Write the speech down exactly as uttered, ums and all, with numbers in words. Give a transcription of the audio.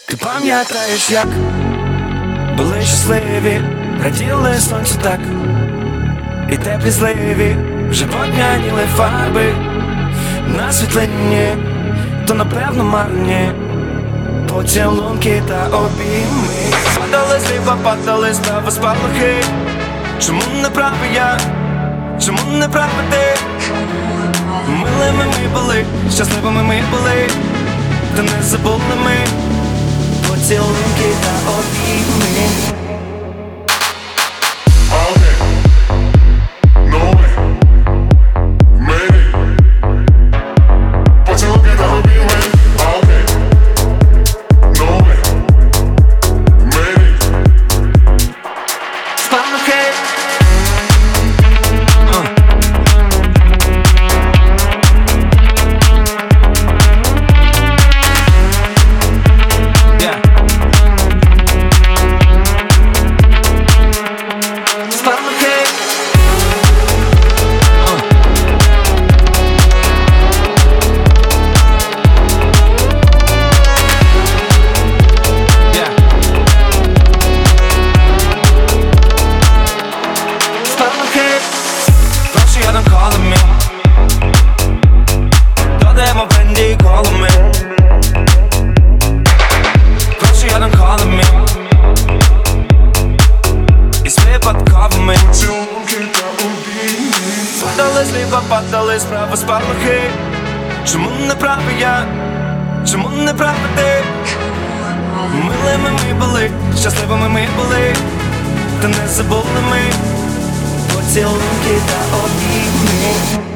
Ти пам'ятаєш, як були щасливі, раділи сонцю так, і теплі зливі вже подняніли фарби на світлині, то напевно марні поцілунки та обійми. Падали зліва, падали справа спалахи. Чому не правий я? Чому не правий ти? Милими ми були, щасливими ми були, та не забули ми поцілунки та обійми. Падали зліва, падали справа спалахи. Чому не правий я? Чому не правий ти? Милими ми були, щасливими ми були, та не забули ми поцілунки та обійми.